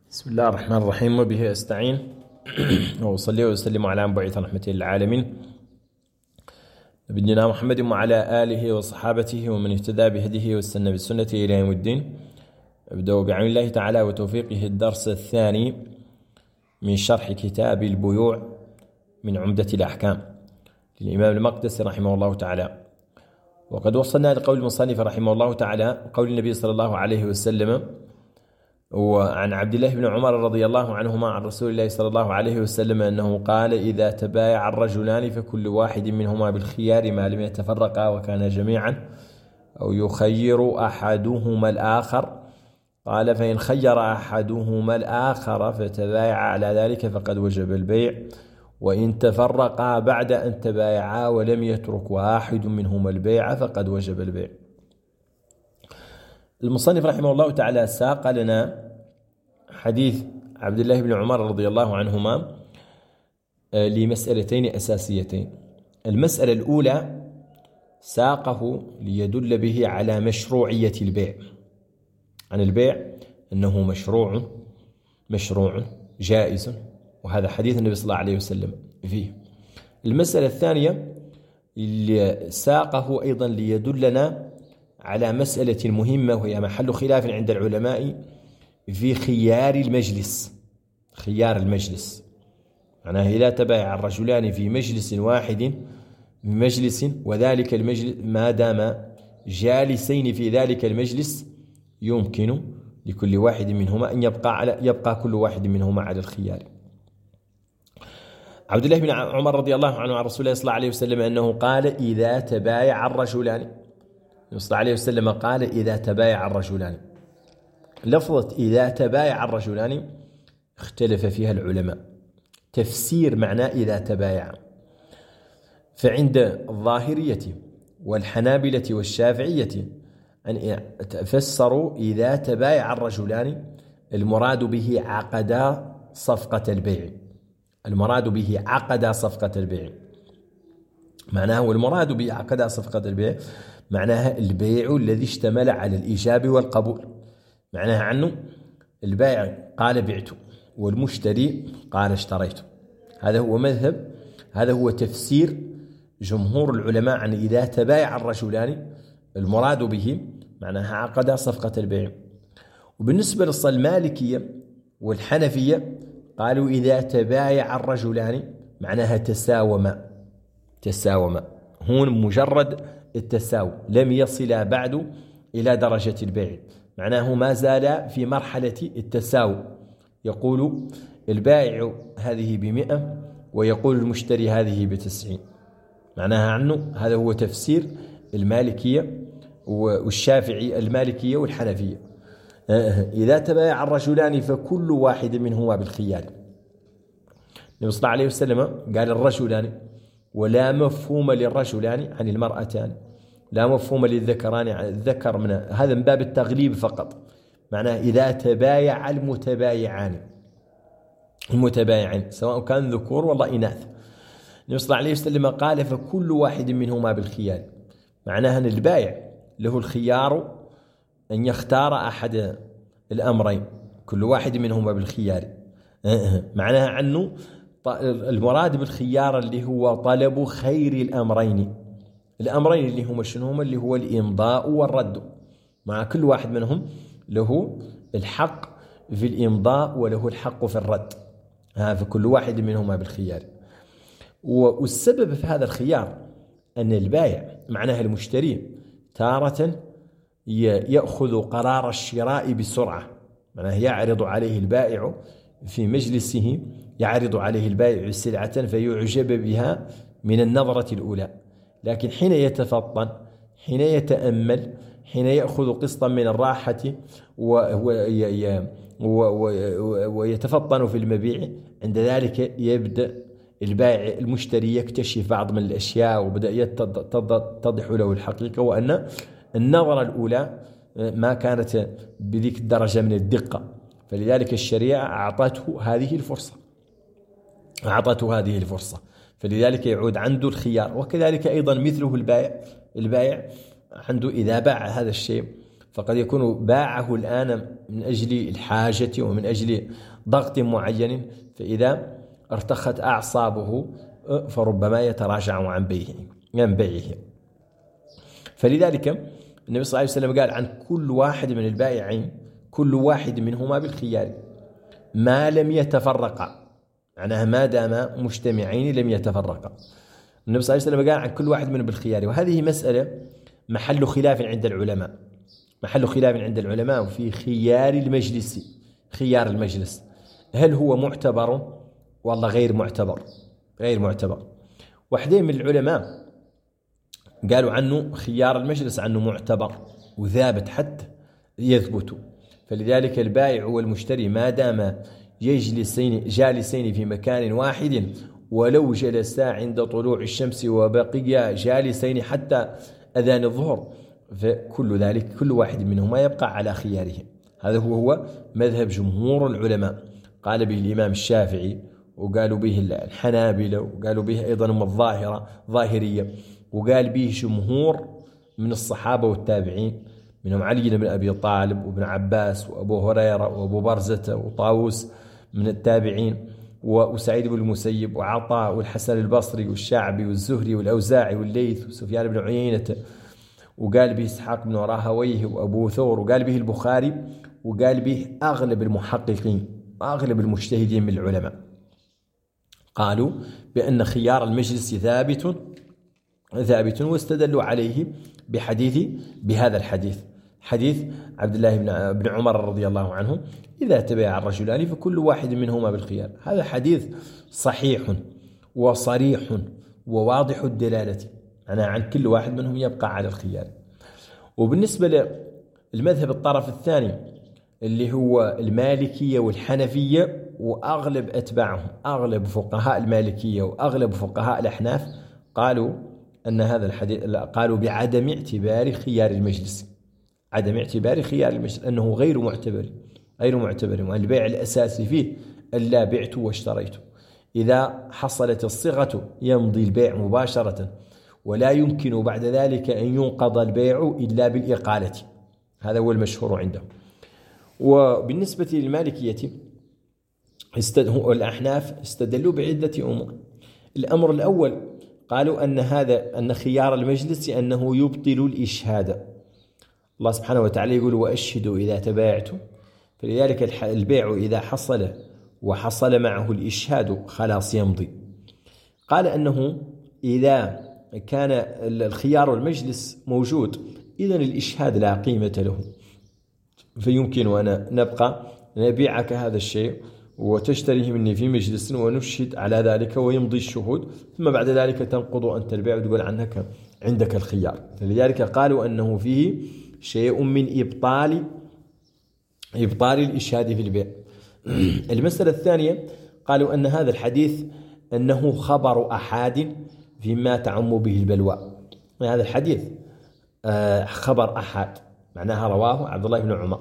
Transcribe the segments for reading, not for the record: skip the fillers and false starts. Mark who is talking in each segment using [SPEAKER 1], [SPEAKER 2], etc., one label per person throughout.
[SPEAKER 1] بسم الله الرحمن الرحيم، وبه أستعين وأصلي وأسلم على مبعوث رحمة للعالمين نبينا محمد وعلى آله وصحابته ومن اهتدى بهديه واستنى بسنته إلى يوم الدين. أبدأ بعون الله تعالى وتوفيقه الدرس الثاني من شرح كتاب البيوع من عمدة الأحكام للإمام المقدسي رحمه الله تعالى. وقد وصلنا لقول المصنف رحمه الله تعالى قول النبي صلى الله عليه وسلم: وعن عبد الله بن عمر رضي الله عنهما عن رسول الله صلى الله عليه وسلم أنه قال: إذا تبايع الرجلان فكل واحد منهما بالخيار ما لم يتفرقا وكان جميعا أو يخير أحدهما الآخر. قال: فإن خير أحدهما الآخر فتبايع على ذلك فقد وجب البيع، وإن تفرقا بعد أن تبايعا ولم يترك واحد منهما البيع فقد وجب البيع. المصنف رحمه الله تعالى ساق لنا حديث عبد الله بن عمر رضي الله عنهما لمسألتين أساسيتين. المسألة الأولى ساقه ليدل به على مشروعية البيع، عن البيع أنه مشروع جائز، وهذا حديث النبي صلى الله عليه وسلم فيه. المسألة الثانية اللي ساقه أيضا ليدلنا على مسألة مهمة وهي محل خلاف عند العلماء في خيار المجلس. معناه إذا تبايع الرجلان في مجلس واحد وذلك المجلس ما دام جالسين في ذلك المجلس يمكن لكل واحد منهما أن يبقى كل واحد منهما على الخيار. عبد الله بن عمر رضي الله عنه عن رسول الله صلى الله عليه وسلم أنه قال: إذا تبايع الرجلان، صلى الله عليه وسلم قال: إذا تبايع الرجلان. لفظة إذا تبايع الرجلان اختلف فيها العلماء تفسير معنى إذا تبايع، فعند الظاهرية والحنابلة والشافعية أن فسروا إذا تبايع الرجلان المراد به عقدا صفقة البيع. معناه والمراد به عقدا صفقة البيع معناها البيع الذي اشتمل على الإيجاب والقبول. معناها عنه البائع قال بعت والمشتري قال اشتريت. هذا هو تفسير جمهور العلماء عن إذا تبايع الرجلان، المراد به معناها عقد صفقة البيع. وبالنسبة للمالكية والحنفية قالوا إذا تبايع الرجلان معناها تساوما، هون مجرد التساوي، لم يصل بعد إلى درجة البيع، معناه ما زال في مرحلة التساوي. يقول البائع هذه ب100 ويقول المشتري هذه ب90. معناها عنه هذا هو تفسير المالكية والشافعي، المالكية والحنفية. إذا تبايع الرجلان فكل واحد منهما بالخيار. النبي صلى الله عليه وسلم قال الرجلان، ولا مفهوم للرجلان عن المرأتان، لا مفهوم للذكران عن الذكر، من هذا من باب التغليب فقط. معناه إذا تبايع المتبايعان سواء كان ذكور ولا إناث. النبي صلى الله عليه وسلم قال فكل واحد منهما بالخيار، معناها أن البائع له الخيار أن يختار أحد الأمرين، كل واحد منهما بالخيار. معناها عنه المراد بالخيار اللي هو طلب خير الأمرين اللي هما شنو؟ اللي هو الإمضاء والرد، مع كل واحد منهم له الحق في الإمضاء وله الحق في الرد، فكل واحد منهما بالخيار. والسبب في هذا الخيار أن البائع معناها المشتري تارة يأخذ قرار الشراء بسرعة، معناه يعرض عليه البائع في مجلسه، يعرض عليه البائع سلعة فيعجب بها من النظرة الأولى، لكن حين يتفطن، حين يتأمل، حين يأخذ قسطا من الراحة ويتفطن في المبيع، عند ذلك يبدأ البائع المشتري يكتشف بعض من الأشياء وبدأ يتضح له الحقيقة، وأن النظرة الأولى ما كانت بذيك الدرجة من الدقة، فلذلك الشريعة أعطته هذه الفرصة، فلذلك يعود عنده الخيار. وكذلك أيضا مثله البائع عنده إذا باع هذا الشيء فقد يكون باعه الآن من أجل الحاجة ومن أجل ضغط معين، فإذا ارتخت أعصابه فربما يتراجع عن بيعه. فلذلك النبي صلى الله عليه وسلم قال عن كل واحد من البائعين كل واحد منهما بالخيار ما لم يتفرقا، معناها ما دام مجتمعين لم يتفرقا. النبي صلى الله عليه وسلم قال عن كل واحد منهم بالخيار، وهذه مسألة محل خلاف عند العلماء في خيار المجلس، هل هو معتبر والله غير معتبر. واحدين من العلماء قالوا عنه خيار المجلس عنه معتبر وثابت حتى يثبت، فلذلك البائع والمشتري ما دام جالسين في مكان واحد ولو جلسا عند طلوع الشمس وبقيا جالسين حتى أذان الظهر، فكل ذلك كل واحد منهما يبقى على خياره. هذا هو مذهب جمهور العلماء، قال به الإمام الشافعي، وقالوا به الحنابلة، وقالوا به أيضا الظاهرية، وقال به جمهور من الصحابة والتابعين، منهم علي بن أبي طالب وابن عباس وأبو هريرة وأبو برزة وطاووس من التابعين، وسعيد بن المسيب وعطاء والحسن البصري والشعبي والزهري والأوزاعي والليث وسفيان بن عيينة، وقال به إسحاق بن راهويه وأبو ثور، وقال به البخاري، وقال به أغلب المحققين وأغلب المجتهدين من العلماء، قالوا بأن خيار المجلس ثابت، واستدلوا عليه بهذا الحديث، حديث عبد الله بن عمر رضي الله عنه: إذا تبايع الرجلان فكل واحد منهما بالخيار. هذا حديث صحيح وصريح وواضح الدلالة، عن كل واحد منهم يبقى على الخيار. وبالنسبة للمذهب الطرف الثاني اللي هو المالكية والحنفية وأغلب أتباعهم، أغلب فقهاء المالكية وأغلب فقهاء الأحناف، قالوا أن هذا الحديث قالوا بعدم اعتبار خيار المجلس، أنه غير معتبر، والبيع الأساسي فيه ألا بعت واشتريت. إذا حصلت الصيغة يمضي البيع مباشرة، ولا يمكن بعد ذلك أن ينقض البيع إلا بالإقالة، هذا هو المشهور عندهم. وبالنسبة للمالكية والأحناف استدلوا بعدة أمور. الأمر الأول قالوا أن خيار المجلس أنه يبطل الإشهاد. الله سبحانه وتعالى يقول: وأشهدوا إذا تبايعتم، فلذلك البيع إذا حصل معه الإشهاد خلاص يمضي. قال أنه إذا كان الخيار المجلس موجود إذن الإشهاد لا قيمة له، فيمكن أن نبيعك هذا الشيء وتشتريه مني في مجلس ونشهد على ذلك ويمضي الشهود، ثم بعد ذلك تنقض أنت البيع وتقول عنك عندك الخيار. فلذلك قالوا أنه فيه شيء من إبطال الإشهاد في البيع. المسألة الثانية قالوا أن هذا الحديث أنه خبر أحاد فيما تعم به البلوى. هذا الحديث خبر أحاد، معناها رواه عبد الله بن عمر،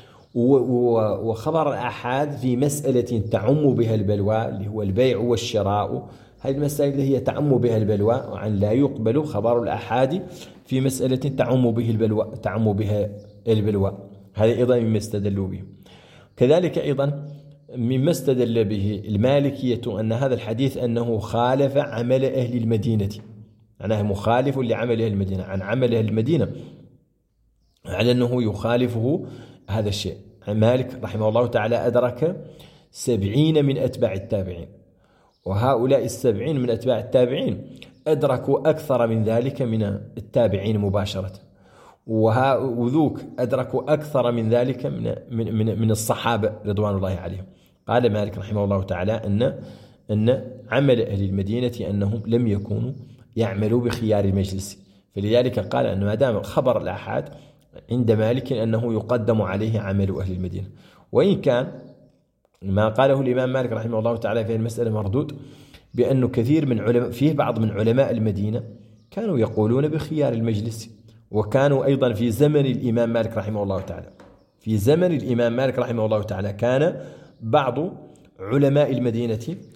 [SPEAKER 1] وخبر الأحاد في مسألة تعم بها البلوى اللي هو البيع والشراء. هذه المسائل اللي هي تعم بها البلوى، وعن لا يقبل خبر الأحاد في مسألة تعم بها البلوى. هذا أيضا مما استدلوا به. كذلك أيضا مما استدل به المالكية أن هذا الحديث أنه خالف عمل أهل المدينة، معناه مخالف لعمل أهل المدينة، عن عمل أهل المدينة على أنه يخالفه هذا الشيء. مالك رحمه الله تعالى أدرك 70 من أتباع التابعين، وهؤلاء 70 من أتباع التابعين أدركوا أكثر من ذلك من التابعين مباشرة، وذوك أدركوا أكثر من ذلك من الصحابة رضوان الله عليهم. قال مالك رحمه الله تعالى أن عمل أهل المدينة أنهم لم يكونوا يعملوا بخيار المجلس، فلذلك قال أن ما دام خبر الآحاد عند مالك أنه يقدم عليه عمل أهل المدينة. وإن كان ما قاله الإمام مالك رحمه الله تعالى في المسألة مردود، بأنه كثير من بعض من علماء المدينة كانوا يقولون بخيار المجلس، وكانوا أيضا في زمن الإمام مالك رحمه الله تعالى كان بعض علماء المدينة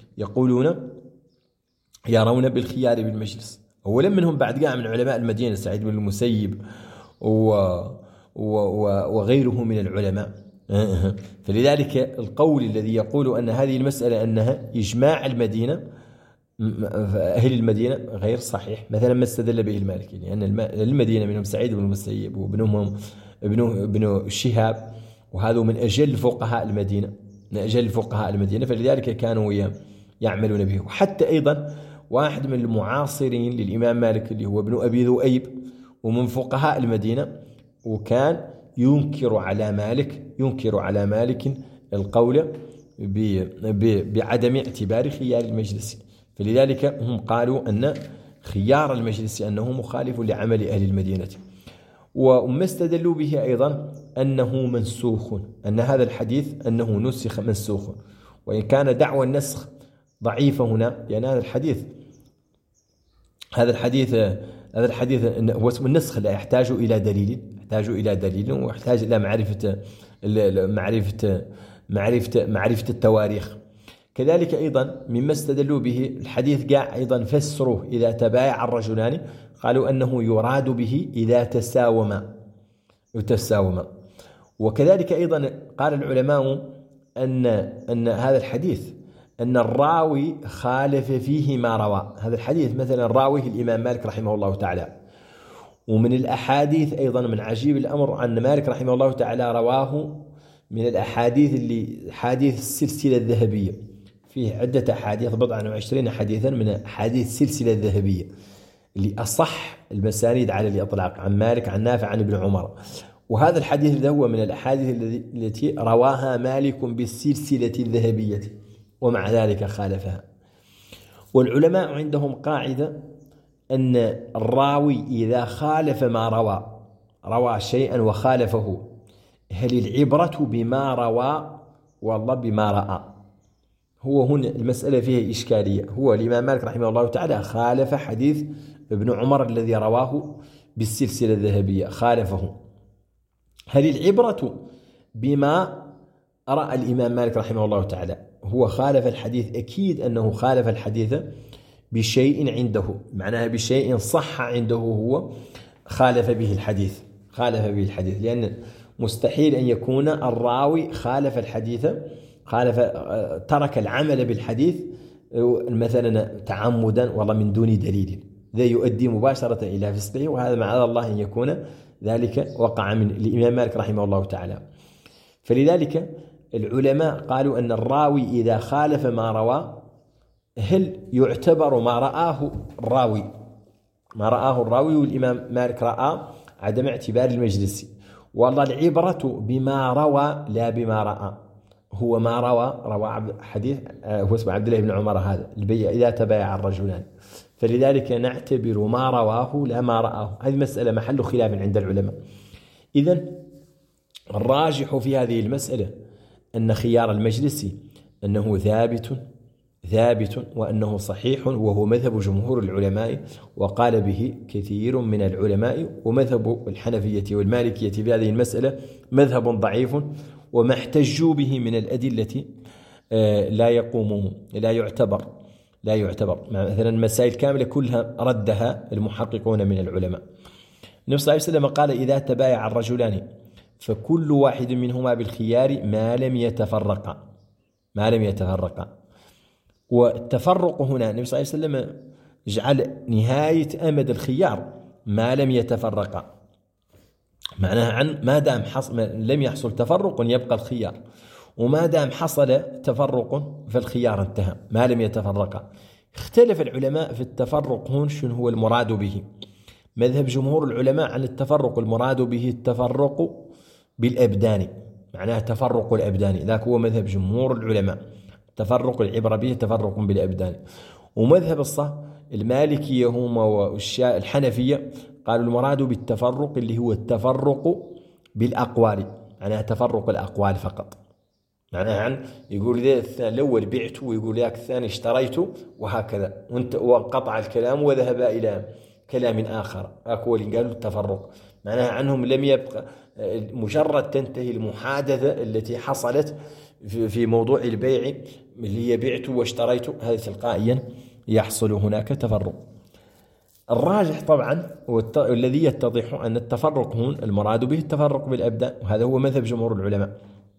[SPEAKER 1] يرون بالخيار بالمجلس. أولا منهم بعد من علماء المدينة سعيد بن المسيب وغيره من العلماء. فلذلك القول الذي يقول أن هذه المسألة أنها إجماع المدينة أهل المدينة غير صحيح. مثلا ما استدل به المالكي، لأن المدينة منهم سعيد بن المسيب وابنهم ابن شهاب، وهذا من أجل فقهاء المدينة، من أجل فقهاء المدينة، فلذلك كانوا يعملون به. وحتى أيضا واحد من المعاصرين للإمام مالك اللي هو ابن أبي ذؤيب ومن فقهاء المدينة، وكان ينكر على مالك القول بعدم اعتبار خيار المجلس. فلذلك هم قالوا أن خيار المجلس أنه مخالف لعمل أهل المدينة. وما استدلوا به أيضا أنه منسوخ، أن هذا الحديث أنه نسخ منسوخ، وإن كان دعوى النسخ ضعيفة هنا، لأن هذا الحديث هو اسم النسخ، لا يحتاج إلى دليل، ويحتاج إلى معرفة التواريخ. كذلك أيضا مما استدلوا به الحديث أيضا فسروه إذا تبايع الرجلان، قالوا أنه يراد به إذا تساوما. وكذلك أيضا قال العلماء أن هذا الحديث أن الراوي خالف فيه ما روى. هذا الحديث مثلا راويه الإمام مالك رحمه الله تعالى، ومن الأحاديث أيضا من عجيب الأمر أن مالك رحمه الله تعالى رواه من الأحاديث اللي حديث السلسلة الذهبية، فيه عدة أحاديث 24 حديثا من أحاديث السلسلة الذهبية اللي أصح المسانيد على الإطلاق عن مالك عن نافع عن ابن عمر. وهذا الحديث هو من الأحاديث التي رواها مالك بالسلسلة الذهبية، ومع ذلك خالفها. والعلماء عندهم قاعدة أن الراوي إذا خالف ما روى شيئا وخالفه، هل العبرة بما روى والله بما رأى؟ هو هنا المسألة فيها إشكالية. هو الإمام مالك رحمه الله تعالى خالف حديث ابن عمر الذي رواه بالسلسلة الذهبية، خالفه. هل العبرة بما رأى الإمام مالك رحمه الله تعالى؟ هو خالف الحديث، أكيد أنه خالف الحديث بشيء عنده، معناها بشيء صح عنده، هو خالف به الحديث، لأن مستحيل أن يكون الراوي خالف الحديث، ترك العمل بالحديث مثلا تعمدا والله من دون دليل، ذا يؤدي مباشرة إلى فسقه، وهذا معاذ الله أن يكون ذلك وقع من الإمام مالك رحمه الله تعالى. فلذلك العلماء قالوا أن الراوي إذا خالف ما روى، هل يعتبر ما رآه الراوي والإمام مالك رأى عدم اعتبار المجلس، والله العبرة بما روى لا بما رأى. هو ما روى حديث هو اسمه عبد الله بن عمر، هذا البيع إذا تبايع الرجلان، فلذلك نعتبر ما رواه لا ما رآه. هذه مسألة محل خلاف عند العلماء. إذن الراجح في هذه المسألة أن خيار المجلس أنه ثابت وأنه صحيح، وهو مذهب جمهور العلماء، وقال به كثير من العلماء. ومذهب الحنفية والمالكية في هذه المسألة مذهب ضعيف، وما احتجوا به من الأدلة لا يعتبر. مثلا المسائل كاملة كلها ردها المحققون من العلماء. النبي صلى الله عليه وسلم قال إذا تبايع الرجلان فكل واحد منهما بالخيار ما لم يتفرقا. والتفرق هنا النبي صلى الله عليه وسلم جعل نهاية أمد الخيار ما لم يتفرقا، معناها ما دام لم يحصل تفرق يبقى الخيار، وما دام حصل تفرق فالخيار انتهى ما لم يتفرقا. اختلف العلماء في التفرق هون شنو هو المراد به. مذهب جمهور العلماء عن التفرق المراد به التفرق بالأبدان، معناه تفرق الأبدان، ذاك هو مذهب جمهور العلماء، تفرق العبرة به تفرق بالأبدان. ومذهب المالكية هم والحنفية قالوا المراد بالتفرق اللي هو التفرق بالأقوال، معناه تفرق الأقوال فقط، معناه يقول ذا الأول بعت ويقول ذاك الثاني اشتريت، وهكذا، وانقطع الكلام وذهب إلى كلام آخر. هو اللي قالوا التفرق، معناها عنهم لم يبقى مجرد تنتهي المحادثة التي حصلت في موضوع البيع اللي هي بعت واشتريت، هذا تلقائيا يحصل هناك تفرق. الراجح طبعا والذي يتضح أن التفرق هون المراد به التفرق بالأبدان، وهذا هو مذهب جمهور العلماء.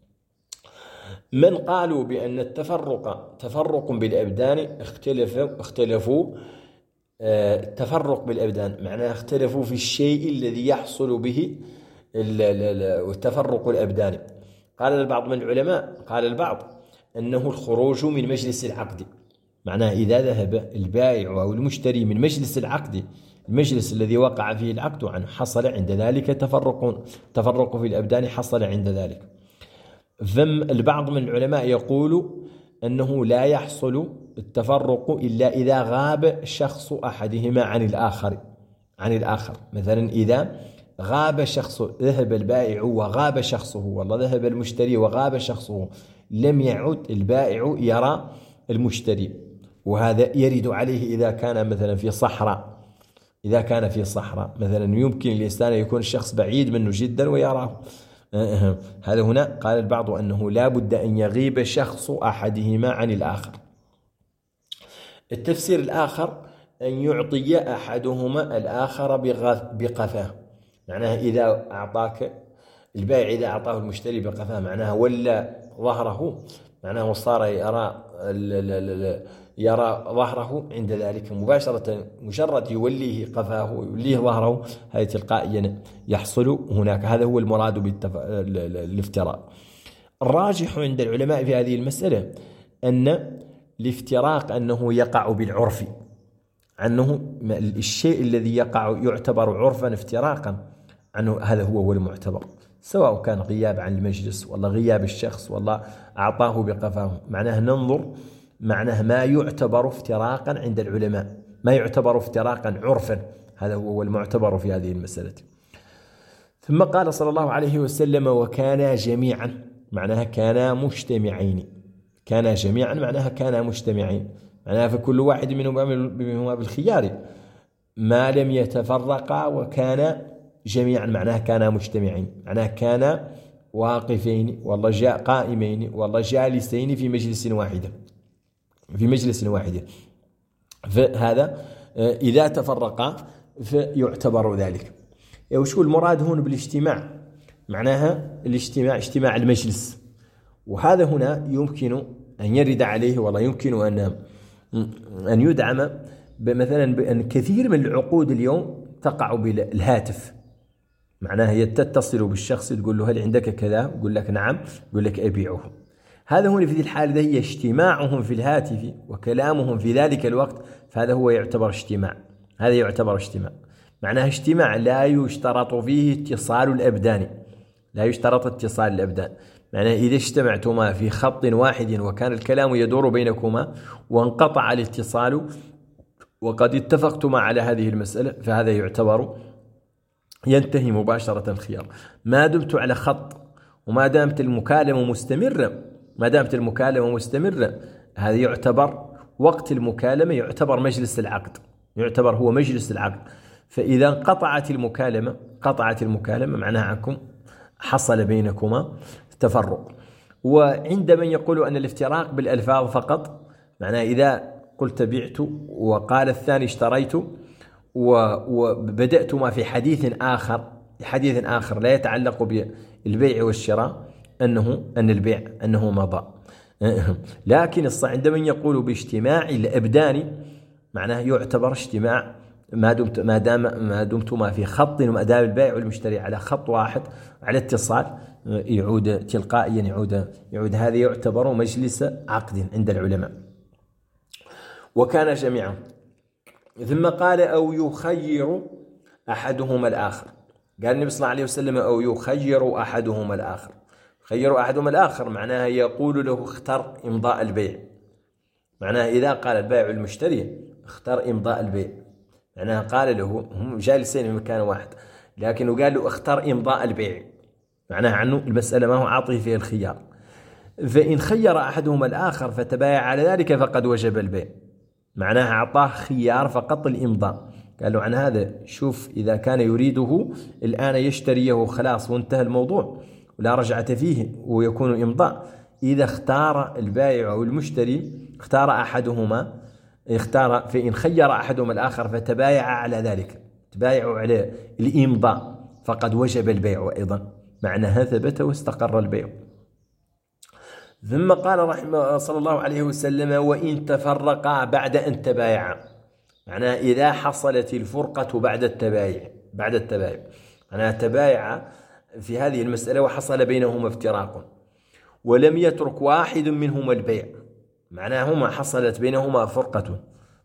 [SPEAKER 1] من قالوا بأن التفرق تفرق بالأبدان اختلفوا التفرق بالأبدان معناه اختلفوا في الشيء الذي يحصل به التفرق الأبداني. قال البعض من العلماء، قال البعض أنه الخروج من مجلس العقد، معناه إذا ذهب البائع أو المشتري من مجلس العقد، المجلس الذي وقع فيه العقد عنه، حصل عند ذلك تفرق في الأبدان، حصل عند ذلك. البعض من العلماء يقول أنه لا يحصل التفرق إلا إذا غاب شخص أحدهما عن الآخر. مثلا إذا غاب شخص، ذهب البائع وغاب شخصه، والله ذهب المشتري وغاب شخصه، لم يعد البائع يرى المشتري، وهذا يرد عليه إذا كان مثلا في صحراء. إذا كان في صحراء مثلا يمكن الإنسان يكون الشخص بعيد منه جدا ويراه. هذا هنا قال البعض أنه لا بد أن يغيب شخص أحدهما عن الآخر. التفسير الآخر أن يعطي أحدهما الآخر بقفاه، معناها إذا أعطاك البائع، إذا أعطاه المشتري بقفاه، معناها ولا ظهره، معناه صار يرى ظهره عند ذلك مباشرة، مجرد يوليه قفاه ويوليه ظهره، هذا تلقائيا يحصل هناك. هذا هو المراد بالافتراق. الراجح عند العلماء في هذه المسألة أن الافتراق أنه يقع بالعرف، أنه الشيء الذي يقع يعتبر عرفا افتراقا عنه، هذا هو المعتبر، سواء كان غياب عن المجلس والله غياب الشخص والله أعطاه بقفاه. معناه ننظر، معناه ما يعتبر افتراقا عند العلماء، ما يعتبر افتراقا عرفا، هذا هو المعتبر في هذه المسألة. ثم قال صلى الله عليه وسلم: وكانا جميعا، معناها كانا مجتمعين. كانا جميعا معناها كانا مجتمعين، معناها فكل واحد منهما بالخيار ما لم يتفرقا، وكان جميعا معناها كانا مجتمعين، معناها كانا واقفين والله جاء قائمين والله جالسين في مجلس واحد، فهذا إذا تفرقا فيعتبر ذلك. وشو المراد هنا بالاجتماع؟ معناها الاجتماع اجتماع المجلس، وهذا هنا يمكن أن يرد عليه والله يمكن أن يدعم مثلا بأن كثير من العقود اليوم تقع بالهاتف، معناها هي تتصل بالشخص تقول له هل عندك كذا، يقول لك نعم، يقول لك أبيعه. هذا هنا في ذي الحالة هي اجتماعهم في الهاتف وكلامهم في ذلك الوقت، فهذا هو يعتبر اجتماع. هذا يعتبر اجتماع، معناها اجتماع لا يشترط فيه اتصال الأبدان، لا يشترط اتصال الأبدان. معناها إذا اجتمعتما في خط واحد وكان الكلام يدور بينكما وانقطع الاتصال وقد اتفقتما على هذه المسألة، فهذا يعتبر ينتهي مباشرة الخيار. ما دمت على خط وما دامت المكالمة مستمرة، هذا يعتبر وقت المكالمة، يعتبر مجلس العقد، يعتبر هو مجلس العقد. فإذا قطعت المكالمة معناها عنكم حصل بينكما تفرق. وعند من يقول أن الافتراق بالألفاظ فقط، معناه إذا قلت بعت وقال الثاني اشتريت وبدأتما في حديث آخر لا يتعلق بالبيع والشراء، أن البيع أنه مضى. لكن عند من يقول باجتماع الأبدان، معناه يعتبر اجتماع ما دمتما في خط، وما دام البائع والمشتري على خط واحد على اتصال، يعود تلقائيا يعود هذا يعتبر مجلس عقد عند العلماء. وكان جميعا. ثم قال: أو يخير أحدهما الآخر. قال النبي صلى الله عليه وسلم: أو يخير أحدهما الآخر. خير أحدهما الآخر معناها يقول له اختر إمضاء البيع، معناها إذا قال البائع المشتري اختر إمضاء البيع، معناها قال له، هم جالسين في مكان واحد لكنه قال له اختر إمضاء البيع، معناها عنه المسألة ما هو عاطيه فيها الخيار. فإن خير أحدهما الآخر فتبايع على ذلك فقد وجب البيع، معناها أعطاه خيار فقط الإمضاء. قال له عن هذا شوف، إذا كان يريده الآن يشتريه خلاص وانتهى الموضوع ولا رجعة فيه ويكون إمضاء. إذا اختار البائع أو المشتري، اختار أحدهما فإن خير أحدهم الآخر فتبايع على ذلك، تبايعوا على الإمضاء، فقد وجب البيع أيضا، معناها ثبت واستقر البيع. ثم قال رحمه صلى الله عليه وسلم: وإن تفرقا بعد أن تبايعا، معناها إذا حصلت الفرقة بعد التبايع، معناها تبايع في هذه المسألة وحصل بينهما افتراق ولم يترك واحد منهما البيع، معناها هما حصلت بينهما فرقة،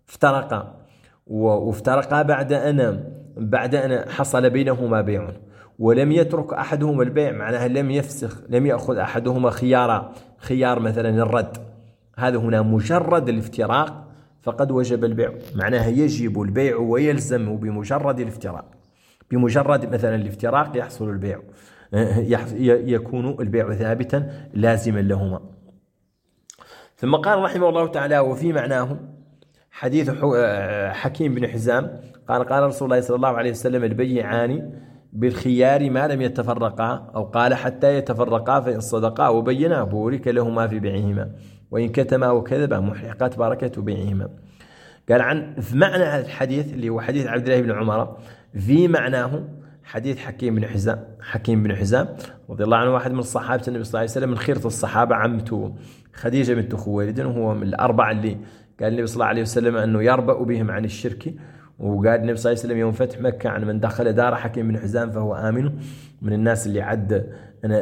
[SPEAKER 1] وافترقا بعد أن حصل بينهما بيع، ولم يترك أحدهما البيع، معناها لم يأخذ أحدهما خيار مثلا الرد، هذا هنا مجرد الافتراق فقد وجب البيع، معناها يجب البيع ويلزم بمجرد الافتراق، بمجرد مثلا الافتراق يحصل البيع، يكون البيع ثابتا لازما لهما. ثم قال رحمه الله تعالى: وفي معناه حديث حكيم بن حزام قال رسول الله صلى الله عليه وسلم: البيعان بالخيار ما لم يتفرقا، أو قال حتى يتفرقا، فإن صدقا وبينا بورك لهما في بيعهما، وإن كتما وكذبا محرقت بركة بيعهما. قال في معنى هذا الحديث اللي هو حديث عبد الله بن عمر، في معناه حديث حكيم بن حزام رضي الله عنه، واحد من الصحابة النبي صلى الله عليه وسلم، من خيرة الصحابة، عمته خديجة بنت خويلد، وهو من الأربعة اللي قال النبي صلى الله عليه وسلم أنه يربأ بهم عن الشرك. وقال النبي صلى الله عليه وسلم يوم فتح مكة: عن من دخل دار حكيم بن حزام فهو آمن، من الناس اللي عد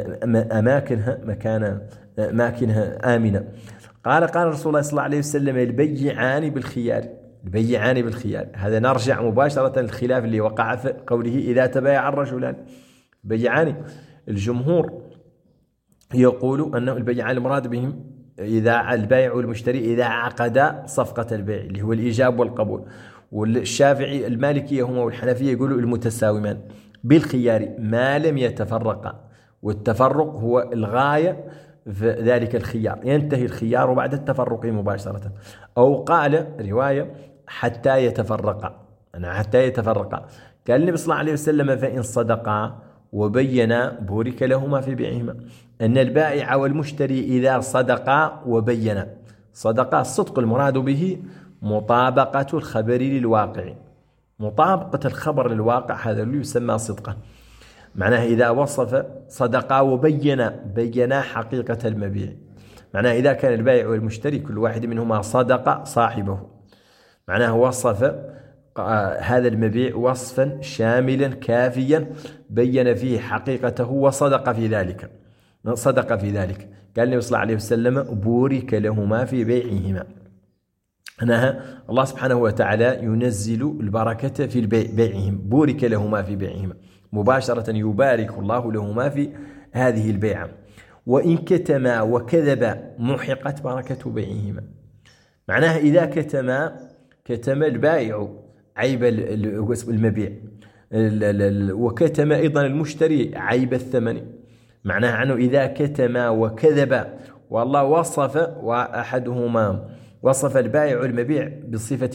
[SPEAKER 1] أماكنها آمنة. قال رسول الله صلى الله عليه وسلم: البيعان بالخيار. هذا نرجع مباشرة للخلاف اللي وقع في قوله: إذا تبايع الرجلان بيعان. الجمهور يقول أنه البيعان المراد بهم إذا البائع والمشتري إذا عقدا صفقة البيع اللي هو الإيجاب والقبول، والشافعي المالكية هما والحنفية يقولوا المتساومان بالخيار ما لم يتفرقا، والتفرق هو الغاية في ذلك الخيار، ينتهي الخيار بعد التفرق مباشرة. أو قال رواية: حتى يتفرقا. قال النبي صلى الله عليه وسلم: فإن صدقا وبينا بورك لهما في بيعهما. أن البائع والمشتري إذا صدقا وبينا، صدقا الصدق المراد به مطابقة الخبر للواقع، مطابقة الخبر للواقع، هذا اللي يسمى صدقا. معناه إذا وصف صدقا بينا حقيقة المبيع، معناه إذا كان البائع والمشتري كل واحد منهما صدق صاحبه، معناه وصف هذا المبيع وصفا شاملا كافيا بين فيه حقيقته وصدق في ذلك. قال النبي صلى الله عليه وسلم: بورك لهما في بيعهما. الله سبحانه وتعالى ينزل البركة في بيعهم، بورك لهما في بيعهما، مباشرة يبارك الله لهما في هذه البيعة. وإن كتما وكذبا محقت بركة بيعهما، معناها إذا كتم البائع عيب المبيع، وكتم أيضا المشتري عيب الثمن، معناها أنه إذا كتما وكذبا، والله وصف البائع المبيع بصفة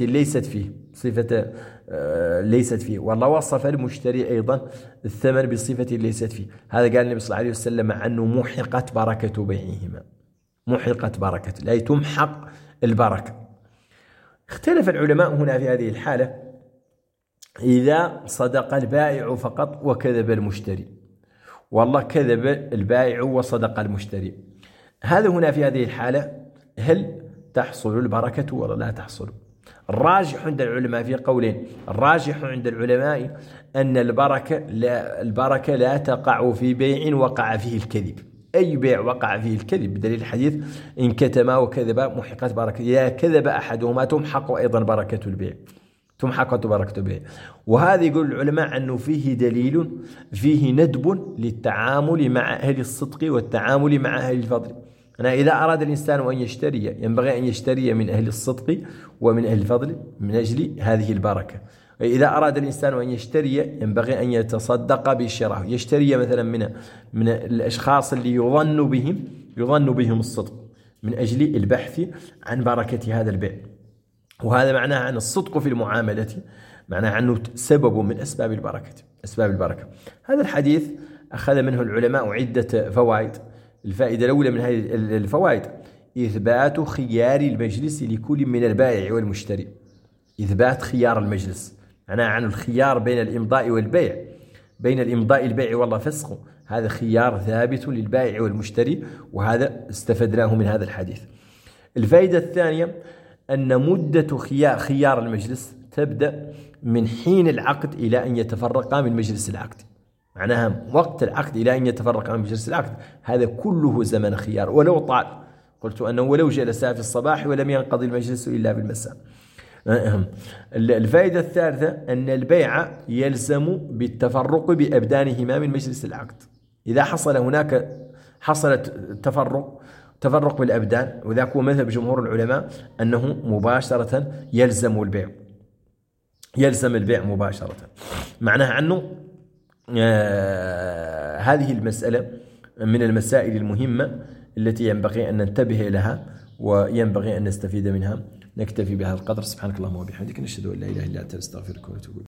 [SPEAKER 1] ليست فيه، والله وصف المشتري أيضا الثمن بصفة ليست فيه. هذا قال النبي صلى الله عليه وسلم عنه: محقت بركة بيعهما، لا تمحق البركة. اختلف العلماء هنا في هذه الحالة إذا صدق البائع فقط وكذب المشتري، والله كذب البائع وصدق المشتري، هذا هنا في هذه الحالة هل تحصل البركة ولا لا تحصل؟ الراجح عند العلماء في قولين. الراجح عند العلماء أن البركة لا تقع في بيع وقع فيه الكذب، أي بيع وقع فيه الكذب، بدليل الحديث: إن كتما وكذبا محقت بركة، إذا كذب أحدهما تمحق أيضا بركة البيع، وهذا يقول العلماء أنه فيه دليل، فيه ندب للتعامل مع أهل الصدق والتعامل مع أهل الفضل. إذا أراد الإنسان أن يشتري ينبغي أن يشتري من أهل الصدق ومن أهل الفضل من أجل هذه البركة. إذا أراد الإنسان أن يشتري ينبغي أن يتصدق بالشراء، يشتري مثلا من الأشخاص اللي يظن بهم الصدق من أجل البحث عن بركة هذا البيع. وهذا معناه عن الصدق في المعاملة، معناه أنه سبب من أسباب البركة. هذا الحديث أخذ منه العلماء عدة فوائد. الفائدة الأولى من هذه الفوائد إثبات خيار المجلس لكل من البائع والمشتري. إثبات خيار المجلس معناه عن الخيار بين الإمضاء والبيع، بين الإمضاء البيع والله فسخه، هذا خيار ثابت للبائع والمشتري، وهذا استفدناه من هذا الحديث. الفائدة الثانية أن مدة خيار المجلس تبدأ من حين العقد إلى أن يتفرق من مجلس العقد، معناها وقت العقد إلى أن يتفرق من مجلس العقد، هذا كله زمن خيار ولو طال. قلت أنه ولو جلس في الصباح ولم ينقضي المجلس إلا بالمساء. الفائدة الثالثة أن البيع يلزم بالتفرق بأبدانهما من مجلس العقد. إذا حصل تفرق بالأبدان، وذاك هو مذهب جمهور العلماء أنه مباشرة يلزم البيع مباشرة. معناها أنه هذه المسألة من المسائل المهمة التي ينبغي أن ننتبه لها وينبغي أن نستفيد منها. نكتفي بهذا القدر. سبحانك اللهم وبحمدك، نشهد أن لا إله إلا أنت، نستغفرك ونتوب إليك.